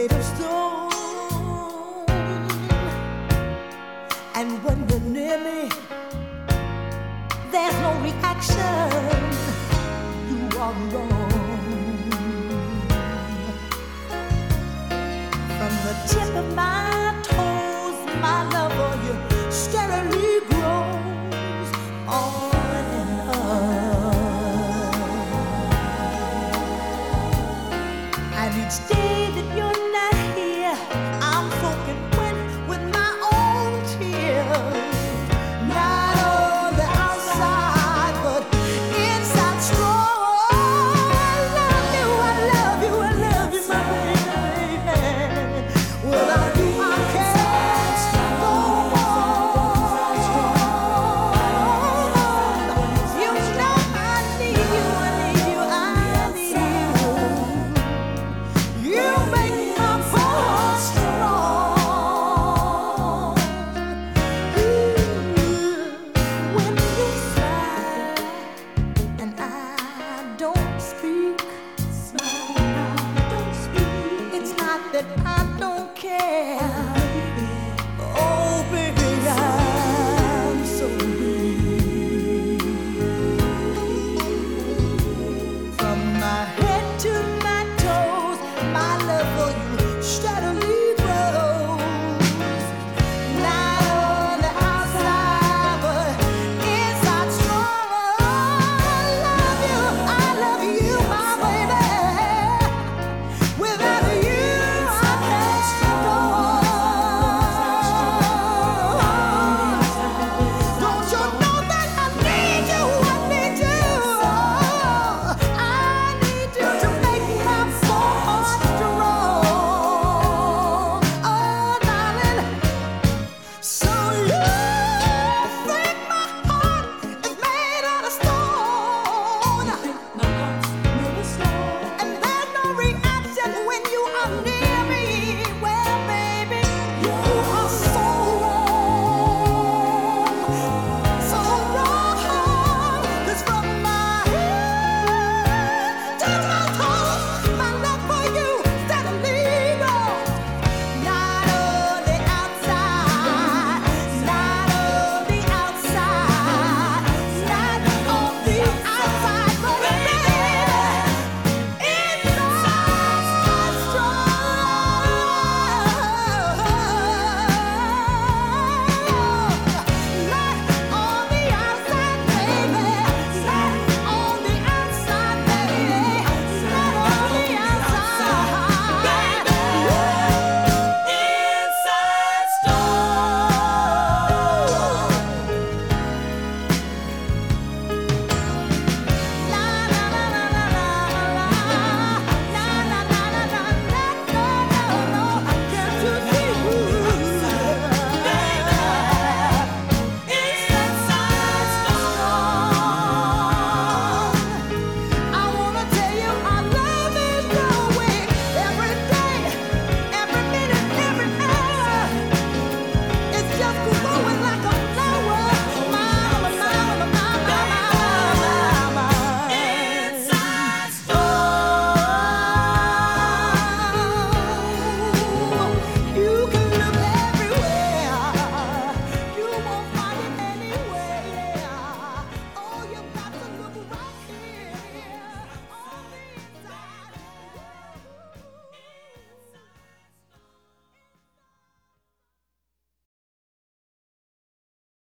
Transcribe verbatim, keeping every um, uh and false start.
made of stone. And when you're near me, there's no reaction. You are wrong. From the tip of my toes, my love for you steadily grows on and on. And each day that you're not here, I'm soaking wet with my own tears. Not on the outside, but inside strong. I love you, I love you, I love you, my baby. Without you, I can't go on. You know I need you, I need you, I need you. You make my bones strong. When you smile and I don't speak, smile and I don't speak. It's not that I don't care. Oh, baby.